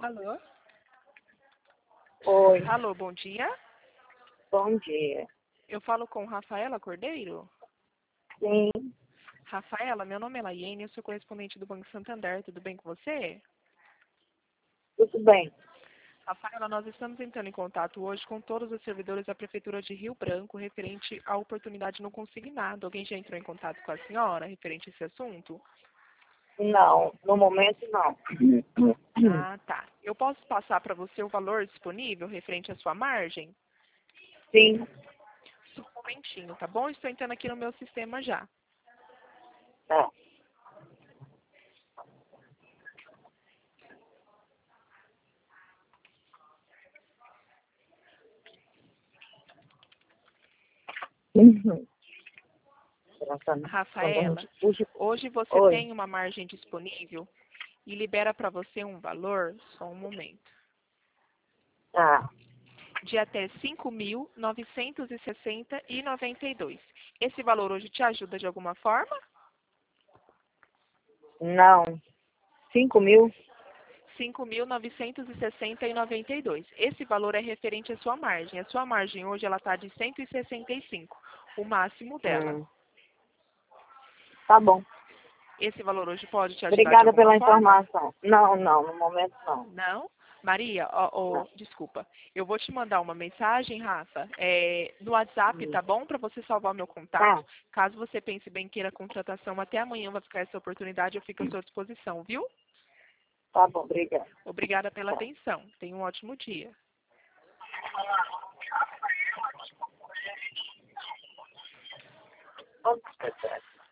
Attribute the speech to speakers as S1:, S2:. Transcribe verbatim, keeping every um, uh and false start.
S1: Alô?
S2: Oi,
S1: Alô, bom dia.
S2: bom dia.
S1: Eu falo com Rafaela Cordeiro?
S2: Sim,
S1: Rafaela, meu nome é Laiane, eu sou correspondente do Banco Santander, tudo bem com você?
S2: tudo bem.
S1: Rafaela, nós estamos entrando em contato hoje com todos os servidores da Prefeitura de Rio Branco referente à oportunidade no consignado. Alguém já entrou em contato com a senhora referente a esse assunto?
S2: Não, no momento não.
S1: Ah, tá. Eu posso passar para você o valor disponível referente à sua margem?
S2: Sim,
S1: Só um momentinho, tá bom? Estou entrando aqui no meu sistema já.
S2: tá. Uhum.
S1: Rafaela,
S2: Puxa.
S1: hoje você
S2: Oi,
S1: tem uma margem disponível e libera para você um valor, só um momento,
S2: tá.
S1: de até cinco mil novecentos e sessenta reais e noventa e dois. Esse valor hoje te ajuda de alguma forma?
S2: Não, cinco mil?
S1: cinco mil novecentos e sessenta reais e noventa e dois. Esse valor é referente à sua margem. A sua margem hoje ela está de cento e sessenta e cinco, o máximo dela.
S2: Hum, tá bom.
S1: Esse valor hoje pode te ajudar de
S2: Obrigada
S1: alguma
S2: pela
S1: forma?
S2: informação. Não, não, no momento não.
S1: Não? Maria, ó, ó,
S2: Não.
S1: desculpa. Eu vou te mandar uma mensagem, Rafa, é, no WhatsApp,
S2: Hum,
S1: tá bom? Para você salvar o meu contato.
S2: Tá,
S1: Caso você pense bem queira contratação, até amanhã vai ficar essa oportunidade, eu fico à sua disposição, viu?
S2: tá bom, obrigada.
S1: Obrigada pela
S2: Tá.
S1: atenção. Tenha um ótimo dia.
S2: Vamos,